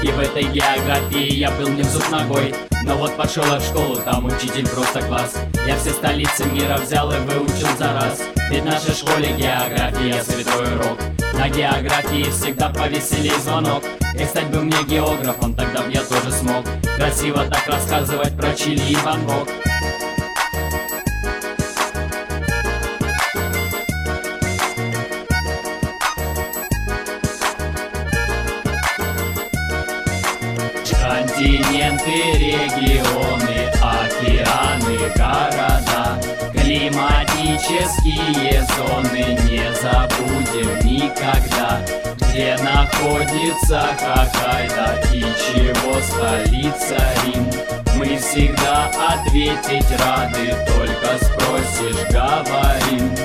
ошибки в этой географии, я был не в зуб ногой. Но вот пошел я в школу, там учитель просто класс. Я все столицы мира взял и выучил за раз. Ведь в нашей школе география святой урок. На географии всегда повеселей звонок. И стать бы мне географом, тогда б я тоже смог красиво так рассказывать про Чили и Бангкок. Континенты, регионы, океаны, города, климатические зоны не забудем никогда. Где находится Хоккайдо и чего столица Рим? Мы всегда ответить рады, только спросишь, говорим.